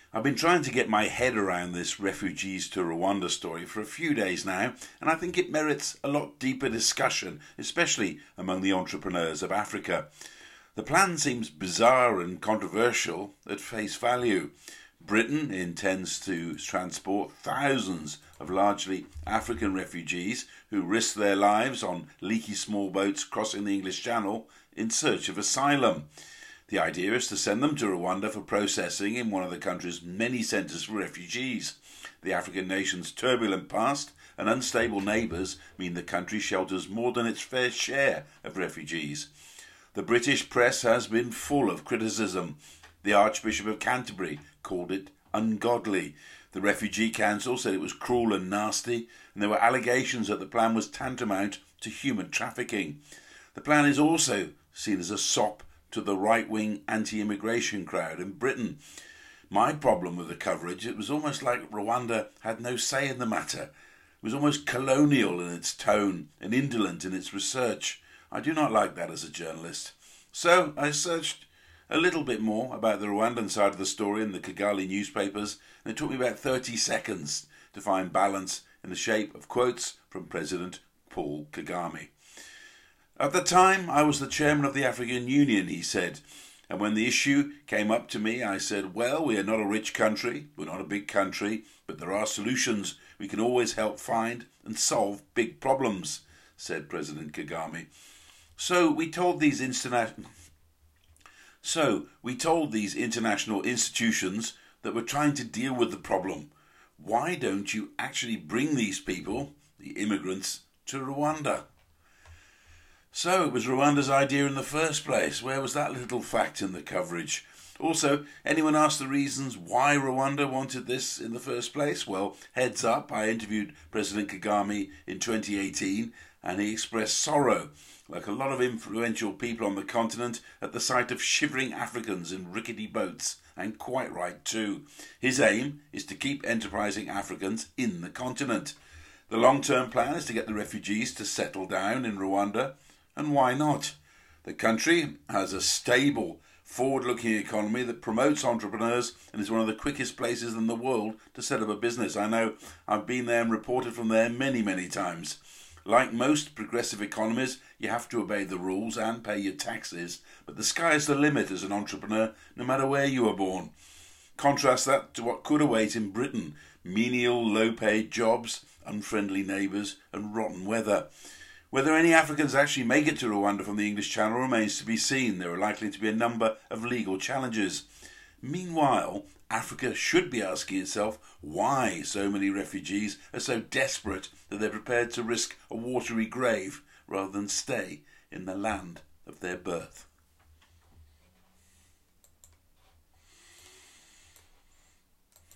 I've been trying to get my head around this refugees to Rwanda story for a few days now, and I think it merits a lot deeper discussion, especially among the entrepreneurs of Africa. The plan seems bizarre and controversial at face value. Britain intends to transport thousands of largely African refugees who risk their lives on leaky small boats crossing the English Channel in search of asylum. The idea is to send them to Rwanda for processing in one of the country's many centres for refugees. The African nation's turbulent past and unstable neighbours mean the country shelters more than its fair share of refugees. The British press has been full of criticism. The Archbishop of Canterbury called it ungodly. The Refugee Council said it was cruel and nasty, and there were allegations that the plan was tantamount to human trafficking. The plan is also seen as a sop to the right-wing anti-immigration crowd in Britain. My problem with the coverage, it was almost like Rwanda had no say in the matter. It was almost colonial in its tone and indolent in its research. I do not like that as a journalist. So I searched a little bit more about the Rwandan side of the story in the Kigali newspapers, and it took me about 30 seconds to find balance in the shape of quotes from President Paul Kagame. At the time, I was the chairman of the African Union, he said, and when the issue came up to me, I said, well, we are not a rich country, we're not a big country, but there are solutions we can always help find and solve big problems, said President Kagame. So we told these international institutions that we're trying to deal with the problem. Why don't you actually bring these people, the immigrants, to Rwanda? So it was Rwanda's idea in the first place. Where was that little fact in the coverage? Also, anyone asked the reasons why Rwanda wanted this in the first place? Well, heads up, I interviewed President Kagame in 2018 and he expressed sorrow, like a lot of influential people on the continent, at the sight of shivering Africans in rickety boats, and quite right too. His aim is to keep enterprising Africans in the continent. The long-term plan is to get the refugees to settle down in Rwanda. And why not? The country has a stable, forward-looking economy that promotes entrepreneurs and is one of the quickest places in the world to set up a business. I know I've been there and reported from there many, many times. Like most progressive economies, you have to obey the rules and pay your taxes, but the sky is the limit as an entrepreneur, no matter where you were born. Contrast that to what could await in Britain: menial, low-paid jobs, unfriendly neighbours and rotten weather. Whether any Africans actually make it to Rwanda from the English Channel remains to be seen. There are likely to be a number of legal challenges. Meanwhile, Africa should be asking itself why so many refugees are so desperate that they're prepared to risk a watery grave rather than stay in the land of their birth.